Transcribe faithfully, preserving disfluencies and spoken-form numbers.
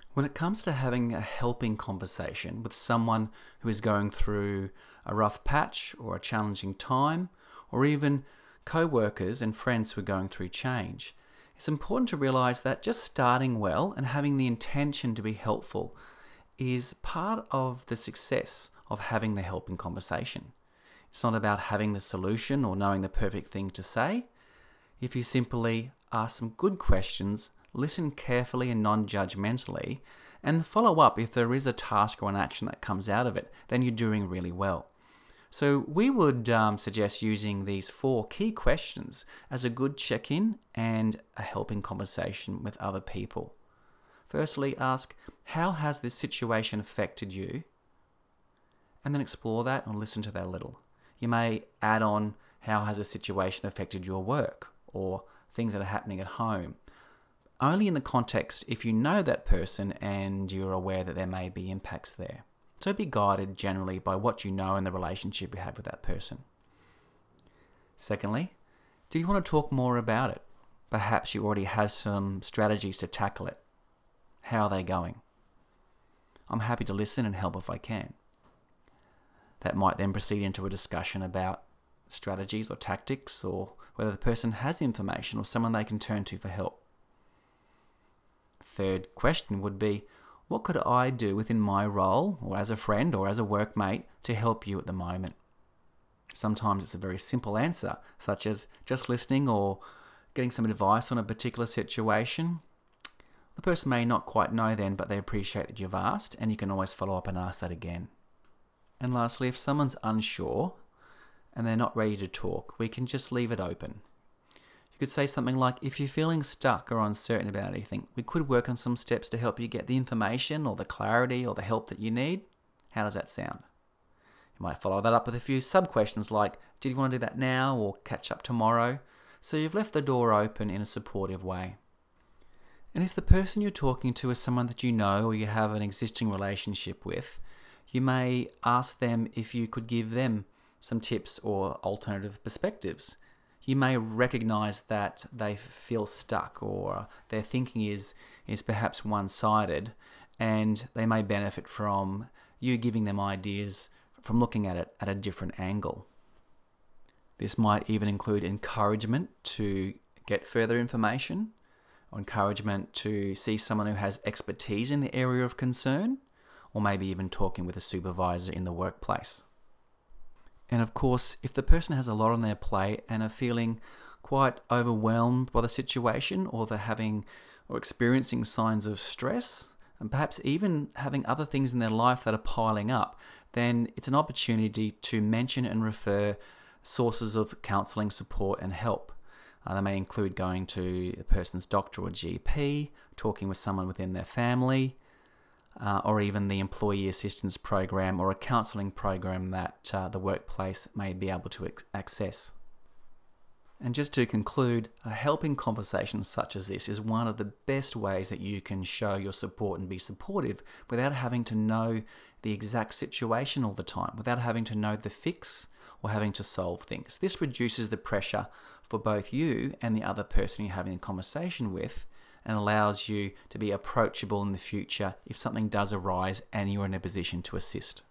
When it comes to having a helping conversation with someone who is going through a rough patch or a challenging time, or even co-workers and friends who are going through change, it's important to realize that just starting well and having the intention to be helpful is part of the success of having the helping conversation. It's not about having the solution or knowing the perfect thing to say. If you simply ask some good questions, listen carefully and non-judgmentally, and follow up if there is a task or an action that comes out of it, then you're doing really well. So we would um, suggest using these four key questions as a good check-in and a helping conversation with other people. Firstly, ask, how has this situation affected you? And then explore that and listen to that a little. You may add on, how has a situation affected your work or things that are happening at home? Only in the context if you know that person and you're aware that there may be impacts there. So be guided generally by what you know and the relationship you have with that person. Secondly, do you want to talk more about it? Perhaps you already have some strategies to tackle it. How are they going? I'm happy to listen and help if I can. That might then proceed into a discussion about strategies or tactics, or whether the person has information or someone they can turn to for help. Third question would be, what could I do within my role or as a friend or as a workmate to help you at the moment? Sometimes it's a very simple answer, such as just listening or getting some advice on a particular situation. The person may not quite know then, but they appreciate that you've asked, and you can always follow up and ask that again. And lastly, if someone's unsure and they're not ready to talk, we can just leave it open. You could say something like, if you're feeling stuck or uncertain about anything, we could work on some steps to help you get the information or the clarity or the help that you need. How does that sound? You might follow that up with a few sub-questions like, did you want to do that now or catch up tomorrow? So you've left the door open in a supportive way. And if the person you're talking to is someone that you know or you have an existing relationship with, you may ask them if you could give them some tips or alternative perspectives. You may recognize that they feel stuck or their thinking is, is perhaps one-sided, and they may benefit from you giving them ideas from looking at it at a different angle. This might even include encouragement to get further information, or encouragement to see someone who has expertise in the area of concern, or maybe even talking with a supervisor in the workplace. And of course, if the person has a lot on their plate and are feeling quite overwhelmed by the situation, or they're having or experiencing signs of stress, and perhaps even having other things in their life that are piling up, then it's an opportunity to mention and refer sources of counselling support and help. Uh, they may include going to the person's doctor or G P, talking with someone within their family, Uh, or even the employee assistance program or a counselling program that uh, the workplace may be able to ex- access. And just to conclude, a helping conversation such as this is one of the best ways that you can show your support and be supportive without having to know the exact situation all the time, without having to know the fix or having to solve things. This reduces the pressure for both you and the other person you're having a conversation with, and allows you to be approachable in the future if something does arise and you're in a position to assist.